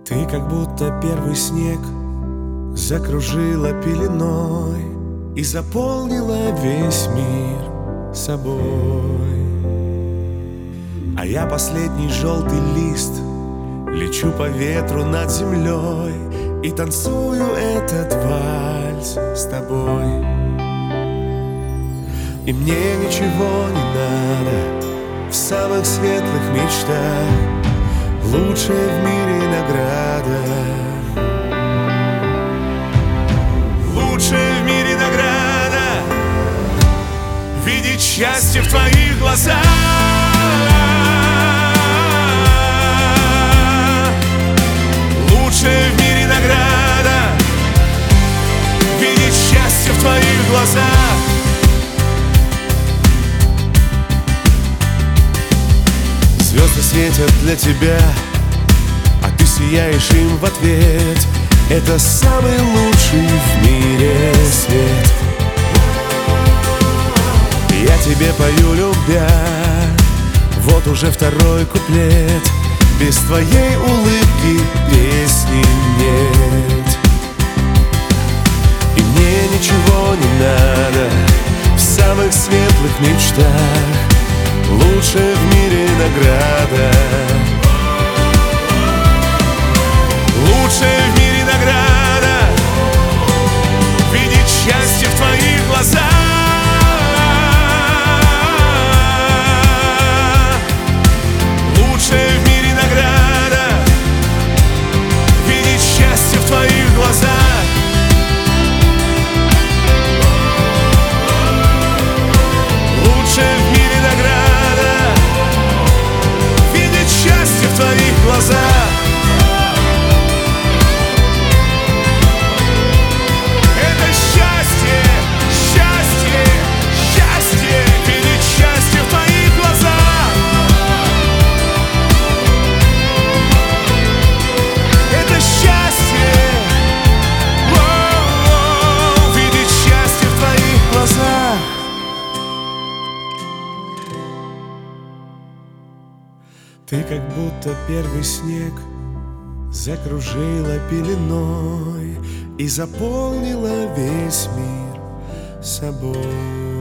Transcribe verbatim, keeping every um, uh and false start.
Ты как будто первый снег закружила пеленой и заполнила весь мир собой. А я последний желтый лист, лечу по ветру над землей и танцую этот вальс с тобой. И мне ничего не надо в самых светлых мечтах, лучшая в мире награда. Лучшая в мире награда — видеть счастье в твоих глазах. Лучшая в мире награда — видеть счастье в твоих глазах. Звезды светят для тебя, а ты сияешь им в ответ. Это самый лучший в мире свет. Я тебе пою, любя, вот уже второй куплет. Без твоей улыбки песни нет. И мне ничего не надо в самых светлых мечтах, лучшая в мире награда. Лучшая в мире награда — видеть счастье в твоих глазах. Лучшая в мире награда — видеть счастье в твоих глазах. Лучшая в мире награда — видеть счастье в твоих глазах. Ты как будто первый снег закружила пеленой и заполнила весь мир собой.